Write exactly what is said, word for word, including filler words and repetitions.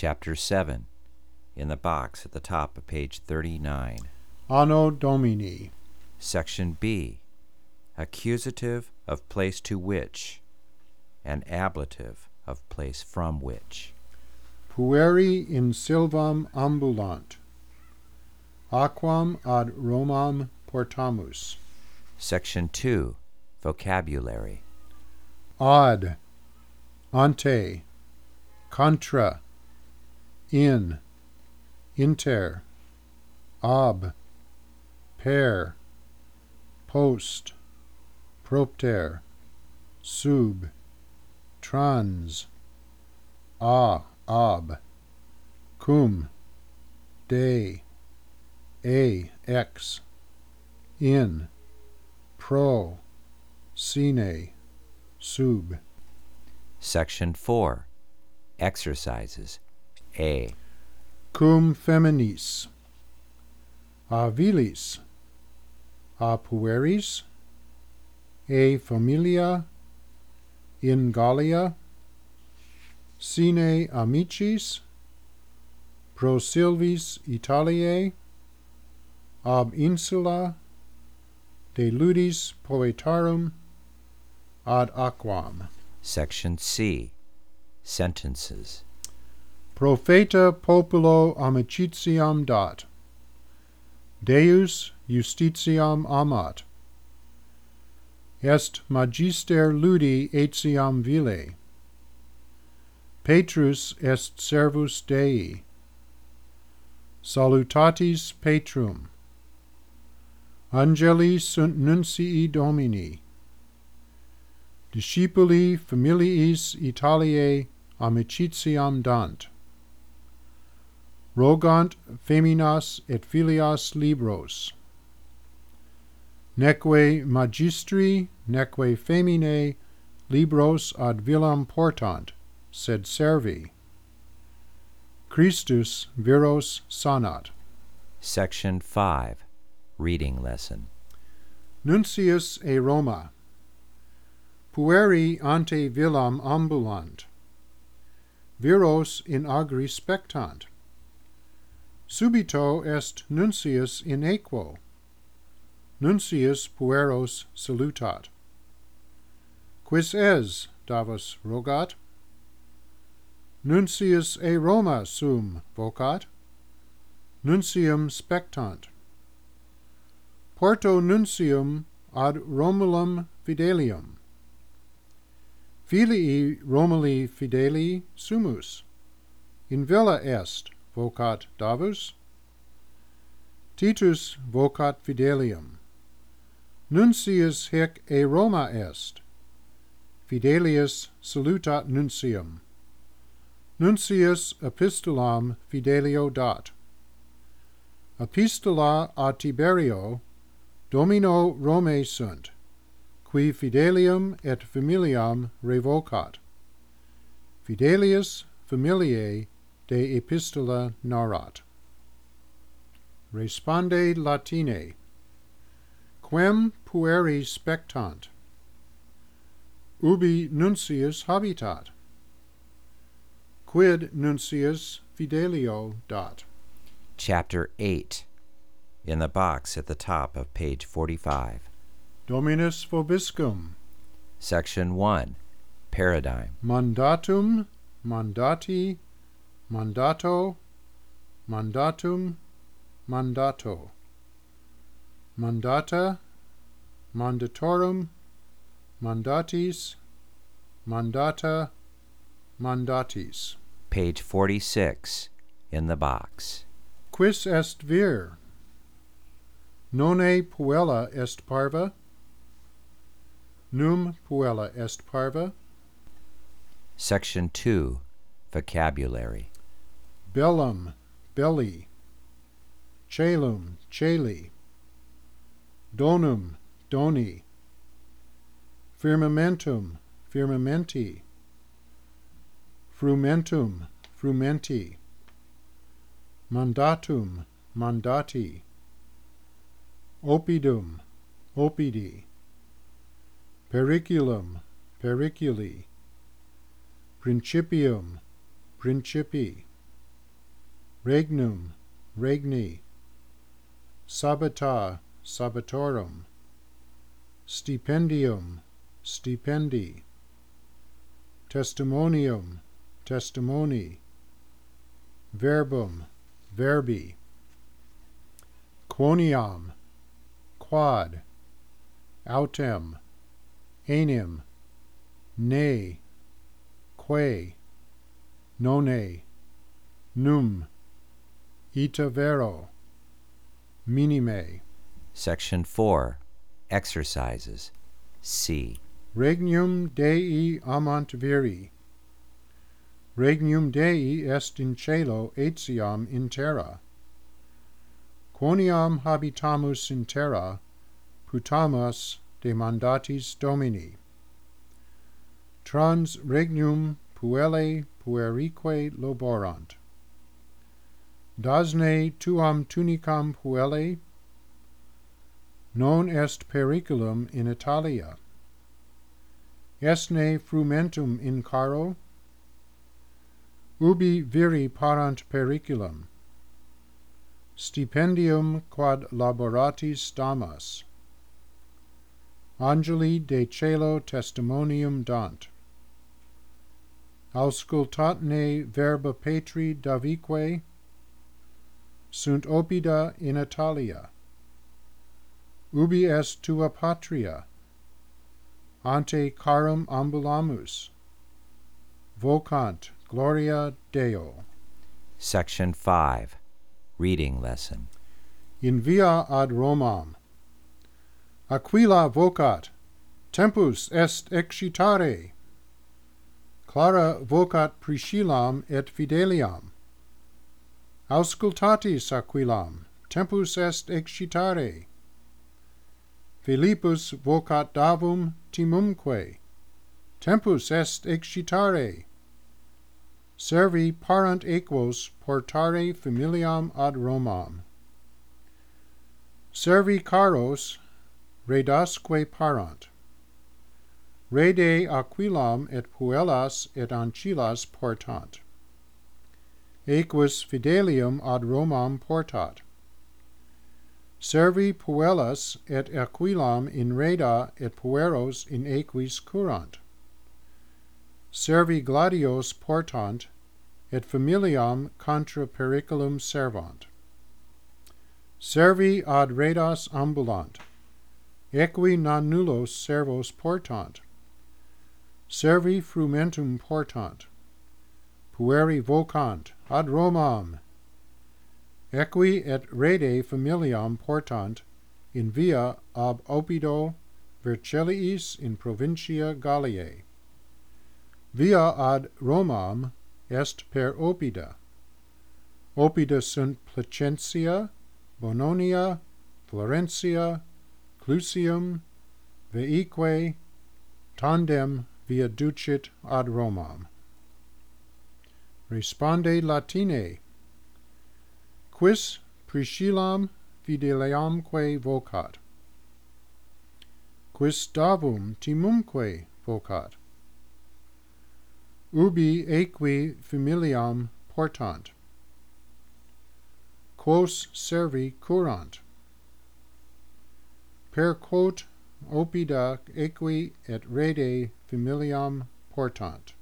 Chapter seven, in the box at the top of page thirty-nine. Anno Domini. Section B, accusative of place to which, and ablative of place from which. Pueri in sylvam ambulant, aquam ad Romam portamus. Section two, vocabulary. Ad, ante, contra, in, inter, ab, per, post, propter, sub, trans, a, ab, cum, de, a, ex, in, pro, sine, sub. Section four, exercises. A. Cum feminis, a vilis, a pueris, a familia, in Gallia, sine amicis, pro Silvis Italiae, ab insula, de ludis poetarum, ad aquam. Section C, sentences. Profeta populo amicitiam dat. Deus justitiam amat. Est magister ludi etiam vile. Petrus est servus Dei. Salutatis Petrum. Angeli sunt nuncii Domini. Discipuli familiis Italiae amicitiam dant. Rogant feminas et filias libros. Neque magistri, neque feminae, libros ad villam portant, sed servi. Christus viros sanat. Section five, reading lesson. Nuncius e Roma. Pueri ante villam ambulant. Viros in agri spectant. Subito est nuncius in aequo. Nuncius pueros salutat. Quis es, Davus rogat? Nuncius e Roma sum vocat. Nuncium spectant. Porto nuntium ad Romulum fidelium. Filii Romuli fideli sumus. In villa est, vocat Davus. Titus vocat fidelium. Nuncius hic e Roma est. Fidelius salutat nuncium. Nuncius epistolam fidelio dat. Epistola a Tiberio, Domino Romae sunt, qui fidelium et familiam revocat. Fidelius familiae de epistola narrat. Responde Latine. Quem pueri spectant? Ubi nuncius habitat? Quid nuncius fidelio dat? Chapter eight, in the box at the top of page forty-five. Dominus vobiscum. Section one, paradigm. Mandatum, mandati, mandato, mandatum, mandato. Mandata, mandatorum, mandatis, mandata, mandatis. Page forty-six, in the box. Quis est vir? Nonne puella est parva? Num puella est parva? Section two, vocabulary. Bellum, belli. Caelum, caeli. Donum, doni. Firmamentum, firmamenti. Frumentum, frumenti. Mandatum, mandati. Oppidum, oppidi. Periculum, periculi. Principium, principi. regnum, regni, sabata, sabatorum, stipendium, stipendi, testimonium, testimoni, verbum, verbi, quoniam, quad, autem, enim, ne, que, nonne, num, ita vero, minime. Section four. Exercises. C. Regnum Dei amant viri. Regnum Dei est in caelo etiam in terra. Quoniam habitamus in terra, putamus de mandatis Domini. Trans regnum puellae puerique laborant. Dasne tuam tunicam puellae? Non est periculum in Italia. Esne frumentum in caro? Ubi viri parant periculum? Stipendium quad laboratis damas. Angeli de caelo testimonium dant. Auscultatne verba Petri davique? Sunt opida in Italia. Ubi est tua patria? Ante carum ambulamus. Vocant gloria Deo. Section five. Reading lesson. In via ad Romam. Aquila vocat, tempus est excitare. Clara vocat Priscillam et Fideliam. Auscultatis Aquilam, tempus est excitare. Philippus vocat Davum timumque, tempus est excitare. Servi parant equos portare familiam ad Romam. Servi caros redasque parant. Rede Aquilam et puellas et ancillas portant. Equus fidelium ad Romam portat. Servi puellas et Aquilam in reda et pueros in equis curant. Servi gladios portant, et familiam contra periculum servant. Servi ad redas ambulant, equi non nullos servos portant. Servi frumentum portant, pueri vocant ad Romam, equi et rede familiam portant in via ab Opido Vercelliis in provincia Galliae. Via ad Romam est per Opida. Opida sunt Placentia, Bononia, Florentia, Clusium, veique tandem via ducit ad Romam. Responde Latine. Quis Priscillam fideliamque vocat? Quis Davum timumque vocat? Ubi equi familiam portant? Quos servi curant? Per quot opida equi et rede familiam portant?